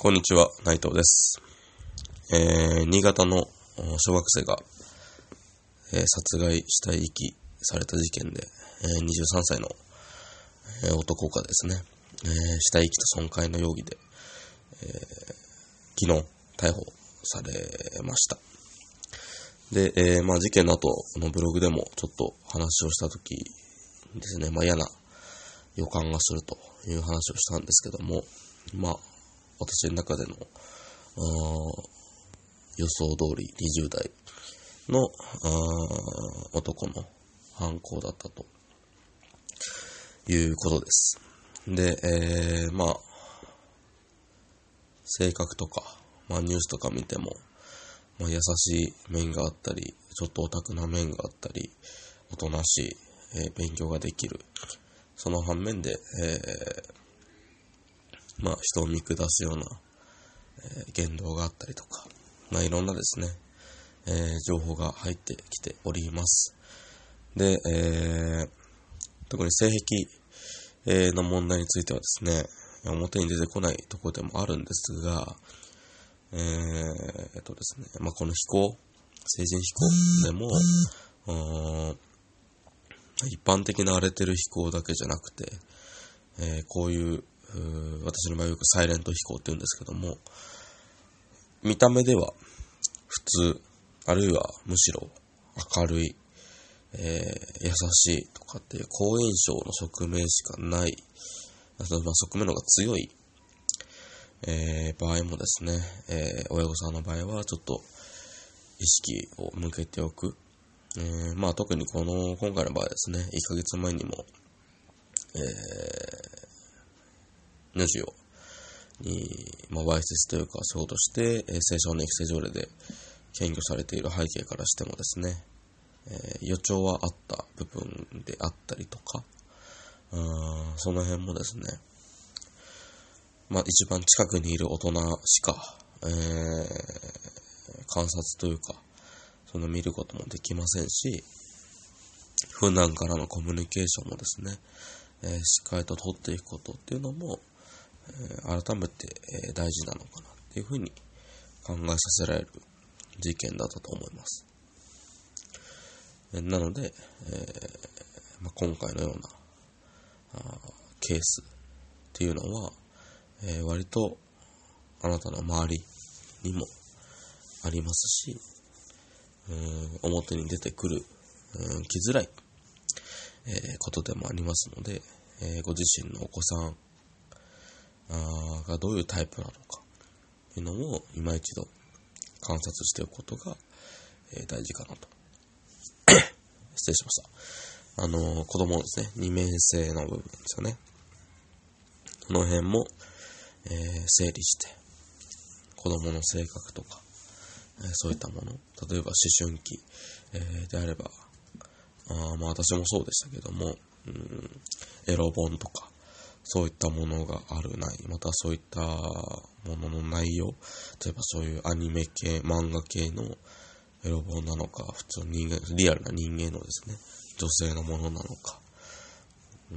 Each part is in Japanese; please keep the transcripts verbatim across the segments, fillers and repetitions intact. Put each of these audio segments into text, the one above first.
こんにちは、内藤です。えー、新潟の小学生が、えー、殺害死体遺棄された事件で、えー、にじゅうさんさいの、えー、男がですね、えー、死体遺棄と損壊の容疑で、えー、昨日逮捕されました。で、えー、まあ事件の後のブログでもちょっと話をしたときにですね、まあ嫌な予感がするという話をしたんですけども、まあ私の中での予想通りにじゅう代の男の犯行だったということです。で、えー、まあ性格とか、まあ、ニュースとか見ても、まあ、優しい面があったり、ちょっとオタクな面があったり、おとなしい、えー、勉強ができる。その反面で、えー、まあ人を見下すようなえー、言動があったりとか、まあいろんなですね、えー、情報が入ってきております。で、えー、特に性癖、えー、の問題についてはですね、表に出てこないところでもあるんですが、えー、えっとですね、まあこの非行、成人非行でも、一般的な荒れてる非行だけじゃなくて、えー、こういう私の場合よくサイレント飛行って言うんですけども、見た目では普通、あるいはむしろ明るい、えー、優しいとかっていう好印象の側面しかない、まあ、側面の方が強い、えー、場合もですね、えー、親御さんの場合はちょっと意識を向けておく。えー、まあ特にこの今回の場合ですね、いっかげつまえにも、えー、女児をに、まあ、わいせつというかそういうことして、えー、青少年育成条例で検挙されている背景からしてもですね、えー、予兆はあった部分であったりとか、うーんその辺もですね、まあ一番近くにいる大人しか、えー、観察というか、その見ることもできませんし、普段からのコミュニケーションもですね、えー、しっかりと取っていくことっていうのも、えー、改めて、えー、大事なのかなっていうふうに考えさせられる事件だったと思います。えー、なので、えーまあ、今回のようなあケースっていうのは、えー、割とあなたの周りにもありますし、うん表に出てくる、うん来づらい、えー、ことでもありますので、えー、ご自身のお子さんあがどういうタイプなのかというのを今一度観察しておくことが、えー、大事かなと失礼しました。あのー、子供のですね、二面性の部分ですよね。この辺も、えー、整理して、子供の性格とか、えー、そういったもの、例えば思春期、えー、であれば、あまあ私もそうでしたけども、うん、エロ本とか、そういったものがあるない、またそういったものの内容、例えばそういうアニメ系、漫画系のエロ本なのか、普通人間、リアルな人間のですね、女性のものなのか、うん、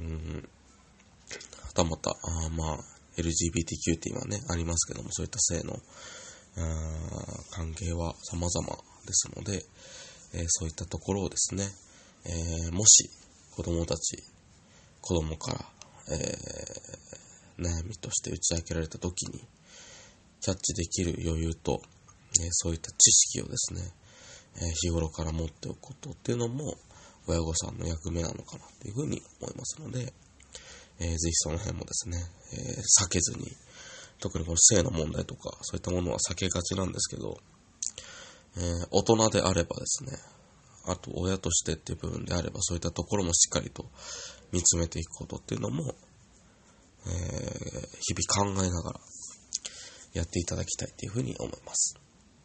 はたまた、あまあ、エルジービーティーキュー って今ね、ありますけども、そういった性の関係は様々ですので、えー、そういったところをですね、えー、もし子供たち、子供から、えー、悩みとして打ち明けられた時に、キャッチできる余裕と、えー、そういった知識をですね、えー、日頃から持っておくことっていうのも親御さんの役目なのかなというふうに思いますので、えー、ぜひその辺もですね、えー、避けずに、特にこの性の問題とかそういったものは避けがちなんですけど、えー、大人であればですね、あと親としてっていう部分であればそういったところもしっかりと見つめていくことっていうのも、えー、日々考えながらやっていただきたいというふうに思います。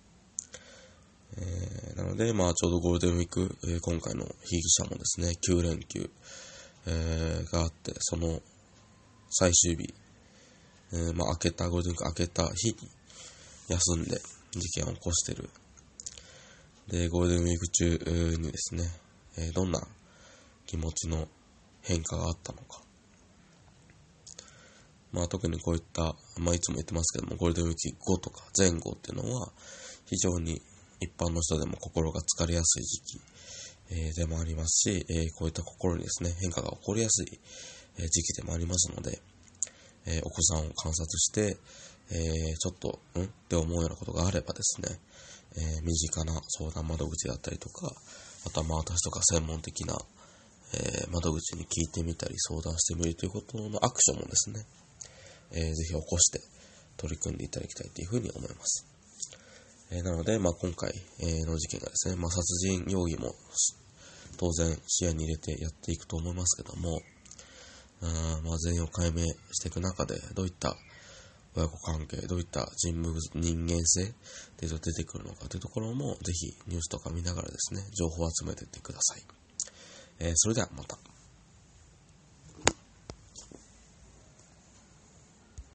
えー、なので、まあ、ちょうどゴールデンウィーク、えー、今回の被疑者もですね、きゅう連休、えー、があって、その最終日、えー、まあ、明けた、ゴールデンウィーク明けた日に休んで事件を起こしている。で、ゴールデンウィーク中にですね、えー、どんな気持ちの変化があったのか。 まあ特にこういった、まあいつも言ってますけども、ゴールデンウィーク後とか前後っていうのは、非常に一般の人でも心が疲れやすい時期、えー、でもありますし、えー、こういった心にですね、変化が起こりやすい、えー、時期でもありますので、えー、お子さんを観察して、えー、ちょっと、んって思うようなことがあればですね、えー、身近な相談窓口だったりとか、あとはまあ私とか専門的な、えー、窓口に聞いてみたり相談してみるということのアクションもですね、えー、ぜひ起こして取り組んでいただきたいというふうに思います。えー、なので、まあ、今回、えー、の事件がですね、まあ、殺人容疑も当然視野に入れてやっていくと思いますけども、あまあ、全容を解明していく中でどういった親子関係、どういった人物、人間性っていうのが出てくるのかというところもぜひニュースとか見ながらですね、情報を集めていってください。えー、それではまた。